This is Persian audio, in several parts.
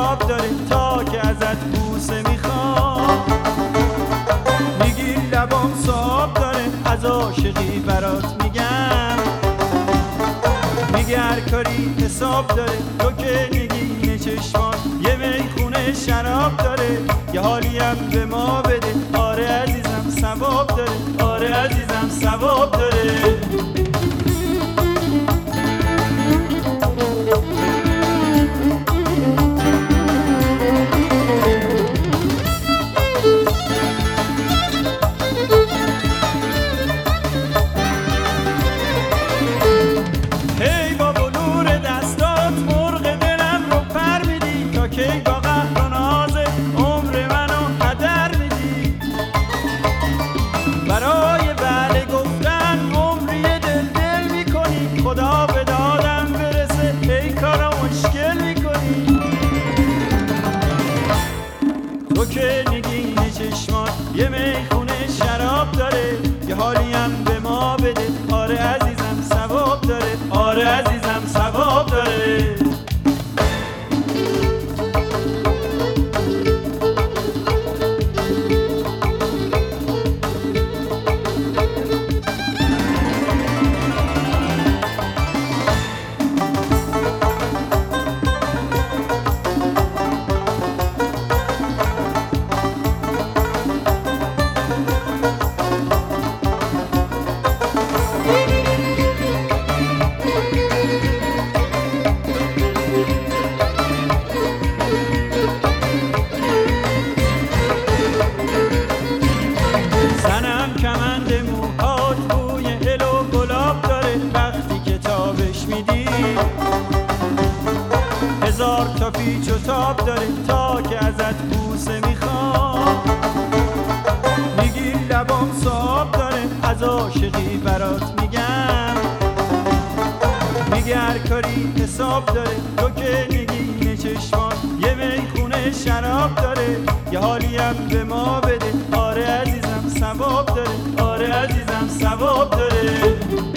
شراب داره تا که ازت بوسه میخوام. میگی لبام صاحب داره از عاشقی برات میگم. میگی هر کاری حساب داره تو که نگین چشمان یه میخونه شراب داره. یه حالیم به ما بده آره عزیزم ثواب داره آره عزیزم ثواب داره. کی با قهر و ناز عمر منو هدر میدی. برای بله گفتن عمری دل دل میکنی. خدا به دادم برسه ای کارا مشکل میکنی. تو که نگین چشمات یه میخونه شراب داره. یه حالیم به ما بده آره عزیزم ثواب داره آره عزیزم ثواب داره. کمند موهات بوی هل و گلاب داره وقتی که تابش میدی. هزار تا پیچ و تاب داره تا که ازت بوسه میخوام. میگی لبام صاحب داره از عاشقی برات میگم. میگی هر کاری حساب داره تو که نگین چشمان یه میخونه شراب داره. یه حالیم به ما بده آره عزیزم ثواب داره آره عزیزم ثواب داره.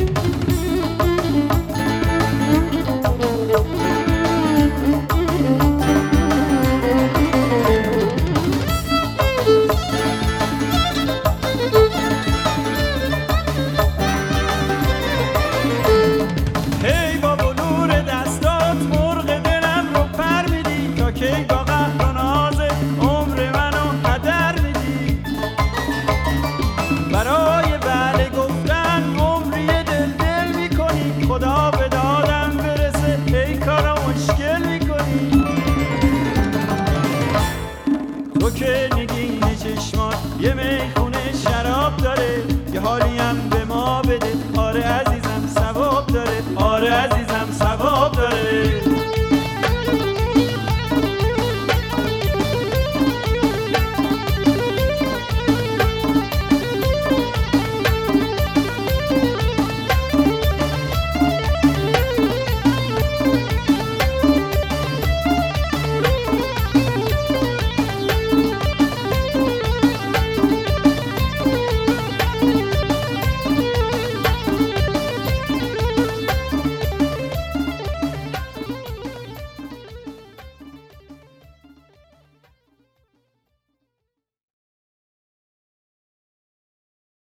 هی با بلور دستات مرغ دلم رو پر میدی. تا کی با قهر و ناز عمر منو هدر میدی. برای بله گفتن عمری دل دل میکنی. خدا به دادم برسه ای کارا مشکل میکنی. تو که نگین چشمات یه میخونه شراب داره. یه حالیم به ما بده آره عزیز